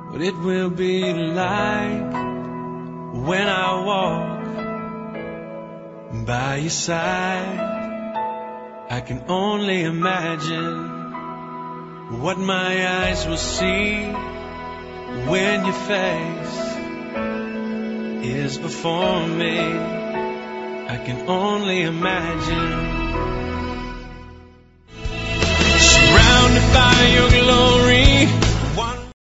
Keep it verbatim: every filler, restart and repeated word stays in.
what it will be like when I walk by your side. I can only imagine what my eyes will see when your face is before me. I can only imagine. Surrounded by your glory,